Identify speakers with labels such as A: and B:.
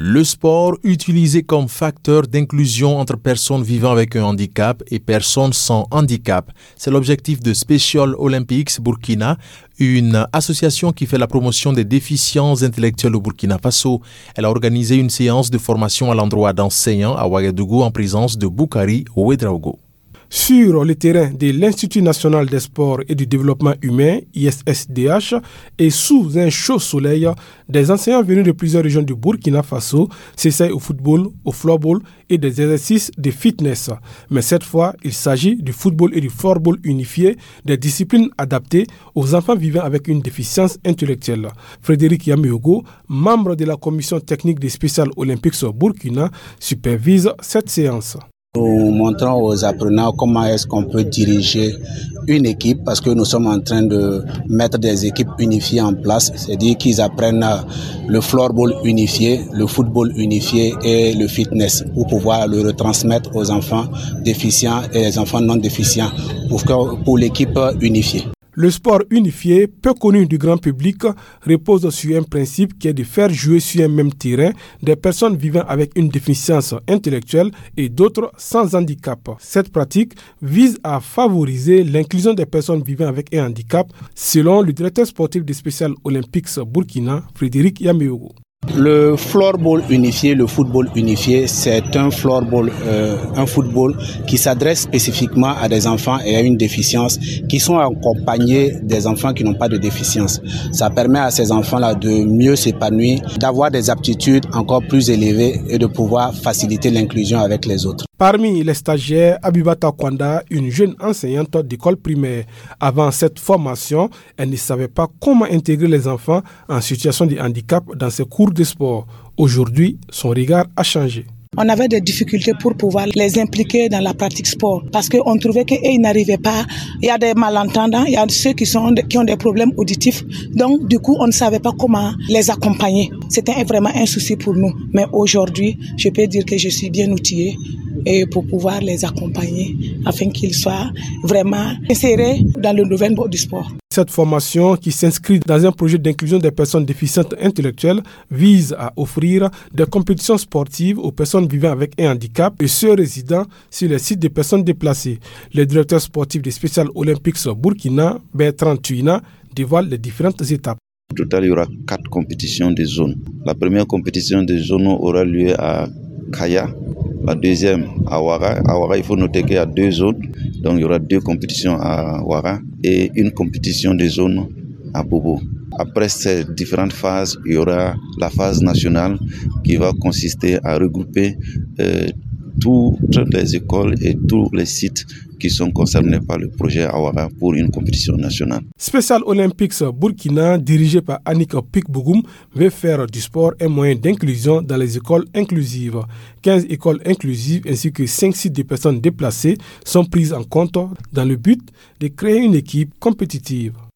A: Le sport utilisé comme facteur d'inclusion entre personnes vivant avec un handicap et personnes sans handicap. C'est l'objectif de Special Olympics Burkina, une association qui fait la promotion des déficiences intellectuelles au Burkina Faso. Elle a organisé une séance de formation à l'endroit d'enseignants à Ouagadougou en présence de Boukari Ouedraogo.
B: Sur le terrain de l'Institut national des sports et du développement humain, ISSDH, et sous un chaud soleil, des enseignants venus de plusieurs régions du Burkina Faso s'essayent au football, au floorball et des exercices de fitness. Mais cette fois, il s'agit du football et du floorball unifiés, des disciplines adaptées aux enfants vivant avec une déficience intellectuelle. Frédéric Yameogo, membre de la commission technique des Special Olympics au Burkina, supervise cette séance.
C: Nous montrons aux apprenants comment est-ce qu'on peut diriger une équipe parce que nous sommes en train de mettre des équipes unifiées en place, c'est-à-dire qu'ils apprennent le floorball unifié, le football unifié et le fitness pour pouvoir le retransmettre aux enfants déficients et les enfants non déficients pour l'équipe unifiée.
B: Le sport unifié, peu connu du grand public, repose sur un principe qui est de faire jouer sur un même terrain des personnes vivant avec une déficience intellectuelle et d'autres sans handicap. Cette pratique vise à favoriser l'inclusion des personnes vivant avec un handicap, selon le directeur sportif des Special Olympics Burkina, Frédéric Yameogo.
C: Le floorball unifié, le football unifié, c'est un floorball, un football qui s'adresse spécifiquement à des enfants ayant une déficience qui sont accompagnés des enfants qui n'ont pas de déficience. Ça permet à ces enfants-là de mieux s'épanouir, d'avoir des aptitudes encore plus élevées et de pouvoir faciliter l'inclusion avec les autres.
B: Parmi les stagiaires, Abibata Kwanda, une jeune enseignante d'école primaire. Avant cette formation, elle ne savait pas comment intégrer les enfants en situation de handicap dans ses cours de sport. Aujourd'hui, son regard a changé.
D: On avait des difficultés pour pouvoir les impliquer dans la pratique sport parce qu'on trouvait qu'ils n'arrivaient pas. Il y a des malentendants, il y a ceux qui ont des problèmes auditifs. Donc, du coup, on ne savait pas comment les accompagner. C'était vraiment un souci pour nous. Mais aujourd'hui, je peux dire que je suis bien outillée et pour pouvoir les accompagner afin qu'ils soient vraiment insérés dans le domaine du sport.
B: Cette formation, qui s'inscrit dans un projet d'inclusion des personnes déficientes intellectuelles, vise à offrir des compétitions sportives aux personnes vivant avec un handicap et ceux résidant sur les sites des personnes déplacées. Le directeur sportif des Special Olympics Burkina, Bertrand Tuina, dévoile les différentes étapes.
E: Au total, il y aura 4 compétitions de zone. La première compétition de zone aura lieu à Kaya. La deuxième à Ouara. À Ouara, il faut noter qu'il y a 2 zones. Donc, il y aura 2 compétitions à Ouara et une compétition de zone à Bobo. Après ces différentes phases, il y aura la phase nationale qui va consister à regrouper toutes les écoles et tous les sites qui sont concernés par le projet Awara pour une compétition nationale.
B: Special Olympics Burkina, dirigé par Annick Pikbougoum, veut faire du sport un moyen d'inclusion dans les écoles inclusives. 15 écoles inclusives ainsi que 5 sites de personnes déplacées sont prises en compte dans le but de créer une équipe compétitive.